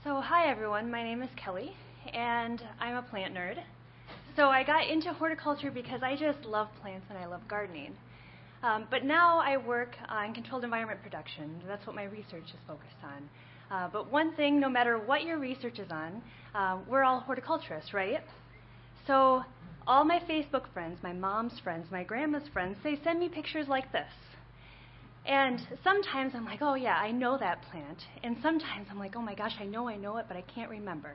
So hi everyone, my name is Kelly and I'm a plant nerd. So I got into horticulture because I just love plants and I love gardening. But now I work on controlled environment production. That's what my research is focused on. But one thing, no matter what your research is on, we're all horticulturists, right? So all my Facebook friends, my mom's friends, my grandma's friends, they send me pictures like this. And sometimes I'm like, oh yeah, I know that plant. And sometimes I'm like, oh my gosh, I know it, but I can't remember.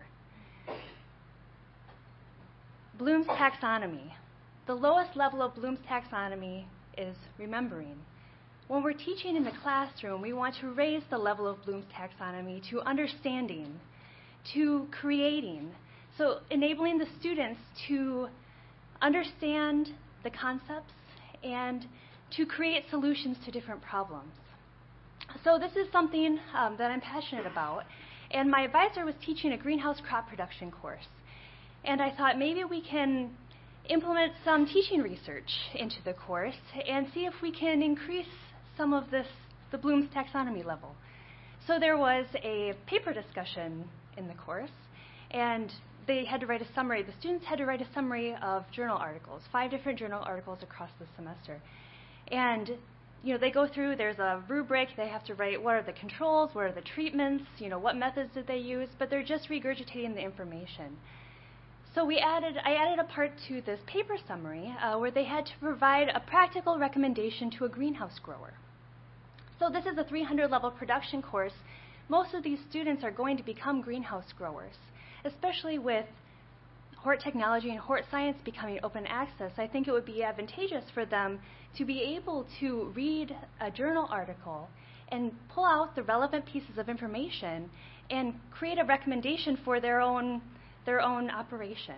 Bloom's taxonomy. The lowest level of Bloom's taxonomy is remembering. When we're teaching in the classroom, we want to raise the level of Bloom's taxonomy to understanding, to creating. So enabling the students to understand the concepts and to create solutions to different problems. So this is something that I'm passionate about. And my advisor was teaching a greenhouse crop production course. And I thought maybe we can implement some teaching research into the course and see if we can increase some of the Bloom's taxonomy level. So there was a paper discussion in the course, and they had to write a summary. The students had to write a summary of journal articles, 5 different journal articles across the semester. And they go through, there's a rubric, they have to write what are the controls, what are the treatments, what methods did they use, but they're just regurgitating the information. So I added a part to this paper summary where they had to provide a practical recommendation to a greenhouse grower. So this is a 300-level production course. Most of these students are going to become greenhouse growers, especially with hort technology and hort science becoming open access. I think it would be advantageous for them to be able to read a journal article and pull out the relevant pieces of information and create a recommendation for their own operation.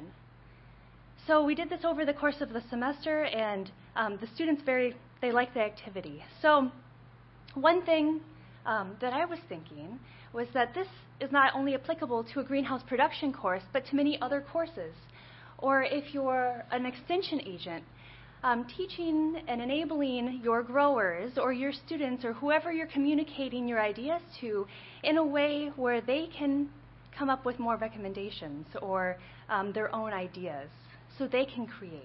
So we did this over the course of the semester, and the students they liked the activity. So one thing that I was thinking was that this is not only applicable to a greenhouse production course, but to many other courses. Or if you're an extension agent, teaching and enabling your growers or your students or whoever you're communicating your ideas to in a way where they can come up with more recommendations or their own ideas so they can create.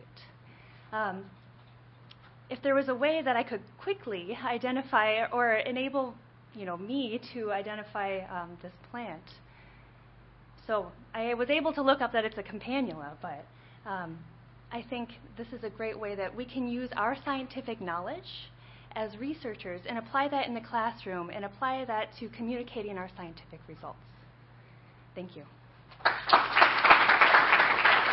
If there was a way that I could quickly identify or enable me to identify this plant. So I was able to look up that it's a campanula, but I think this is a great way that we can use our scientific knowledge as researchers and apply that in the classroom and apply that to communicating our scientific results. Thank you.